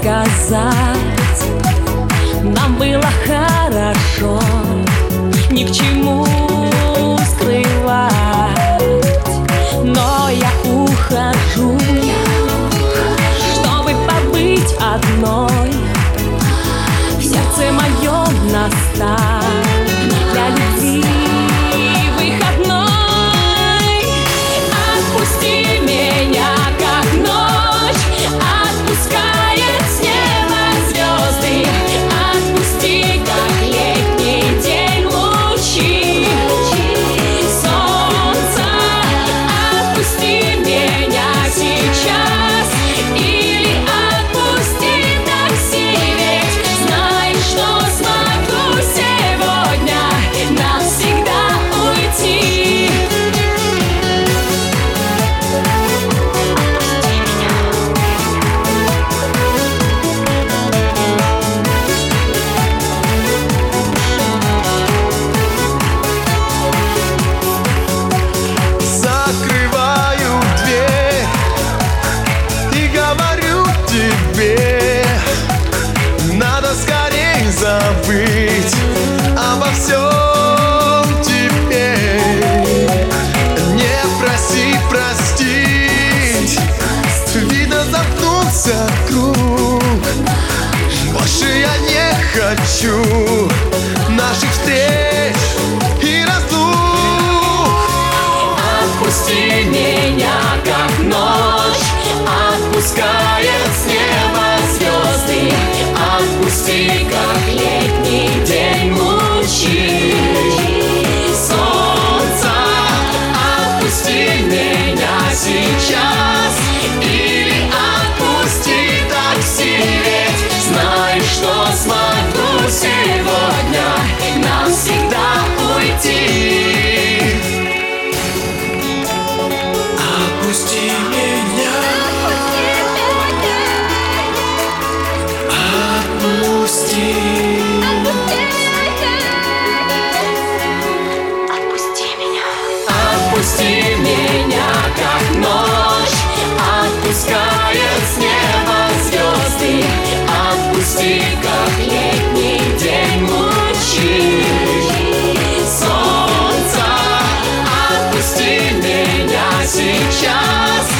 сказать. Нам было хорошо, ни к чему скрывать. Но я ухожу, чтобы побыть одной. В сердце моем настал для любви выходной. Отпусти меня, как ночь отпускает с неба звезды. Отпусти, как летний день лучи солнца. Отпусти меня сейчас или отпусти такси, ведь знаешь, что смогу сегодня навсегда уйти. Закрываю дверь и говорю тебе: надо скорей забыть обо всем теперь. Не проси простить, видно, замкнулся круг. Больше я не хочу наших встреч и разлук. Отпусти меня, как ночь отпускает с неба звезды. Отпусти, как летний день лучи солнца. Отпусти меня сейчас или отпусти такси, ведь знаешь, что смогу сегодня навсегда уйти. Отпусти меня, отпусти. Отпусти меня, как ночь отпускает с неба звезды. Отпусти, как летний день лучи солнца. Отпусти меня сейчас